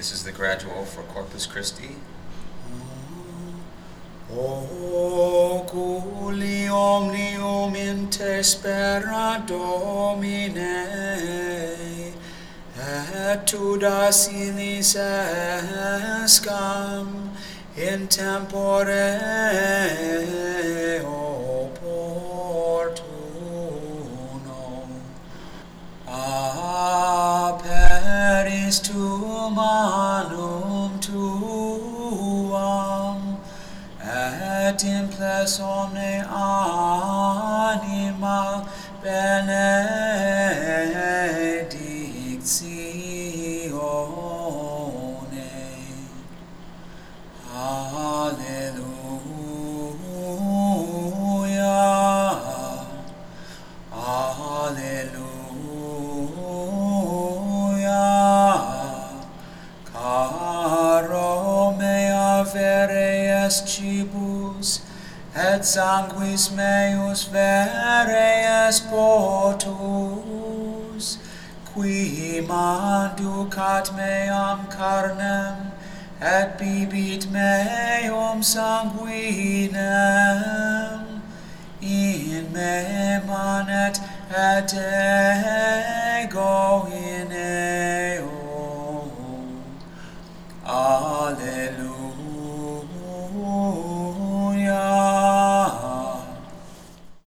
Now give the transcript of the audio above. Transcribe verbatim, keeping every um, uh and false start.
This is the gradual for Corpus Christi. Oculi omnium inter spera Domine, et tu da sinis escam in tempore opportuno. Aperis tuum anum tuam, et imples omne anima benedictione. Alleluia. Alleluia. Caro mea vere est cibus, et sanguis meus vere est potus, qui manducat meam carnem, et bibit meum sanguinem, in me manet et ego in